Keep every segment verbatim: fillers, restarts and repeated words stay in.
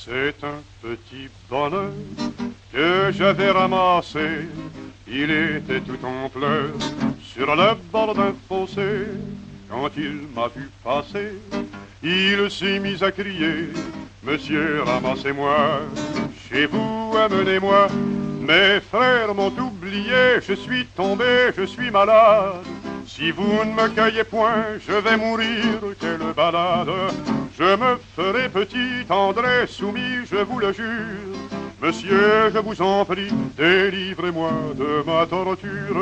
C'est un petit bonheur que j'avais ramassé. Il était tout en pleurs sur le bord d'un fossé. Quand il m'a vu passer, il s'est mis à crier: Monsieur, ramassez-moi, chez vous, amenez-moi. Mes frères m'ont oublié, je suis tombé, je suis malade. Si vous ne me cueillez point, je vais mourir, quelle balade. Je me ferai petit, tendre, soumis, je vous le jure. Monsieur, je vous en prie, délivrez-moi de ma torture.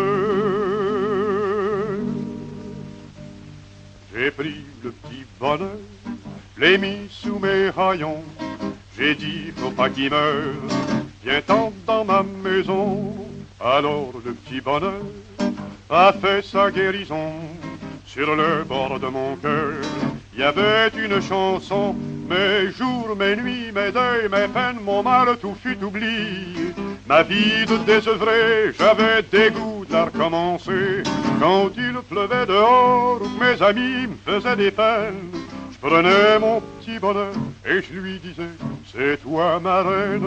J'ai pris le petit bonheur, l'ai mis sous mes haillons. J'ai dit, faut pas qu'il meure, viens-t'en dans ma maison. Alors le petit bonheur a fait sa guérison. Sur le bord de mon cœur, il y avait une chanson. Mes jours, mes nuits, mes deuils, mes peines, mon mal, tout fut oublié. Ma vie de désœuvré, j'avais dégoût de la recommencer. Quand il pleuvait dehors, mes amis me faisaient des peines, je prenais mon petit bonheur et je lui disais: c'est toi ma reine.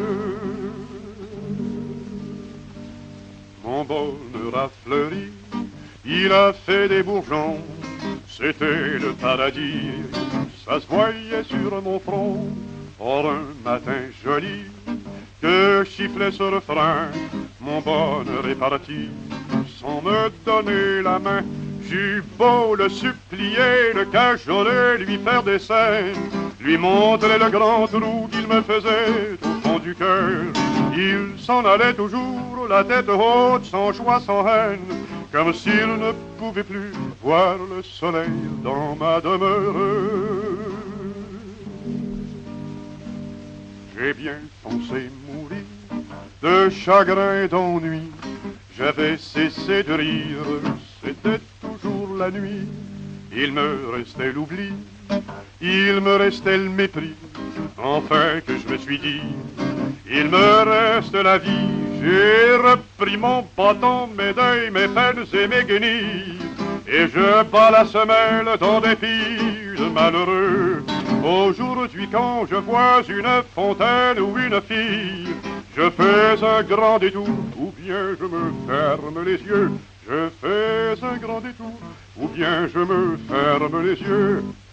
Mon bonheur a fleuri, il a fait des bourgeons. C'était le paradis, ça se voyait sur mon front. Or un matin joli, que chifflait ce refrain, mon bonheur est parti, sans me donner la main. J'eus beau le supplier, le cajoler, lui faire des scènes, lui montrer le grand trou qu'il me faisait au fond du cœur. Il s'en allait toujours, la tête haute, sans joie, sans haine, comme s'il ne pouvait plus voir le soleil dans ma demeure. J'ai bien pensé mourir de chagrin et d'ennui. J'avais cessé de rire, c'était toujours la nuit. Il me restait l'oubli, il me restait le mépris. Enfin que je me suis dit, il me reste la vie. J'ai repris mon bâton, mes deuils, mes peines et mes guenilles, et je bats la semelle dans des filles de malheureux. Aujourd'hui quand je vois une fontaine ou une fille, je fais un grand détour, ou bien je me ferme les yeux. Je fais un grand détour, ou bien je me ferme les yeux.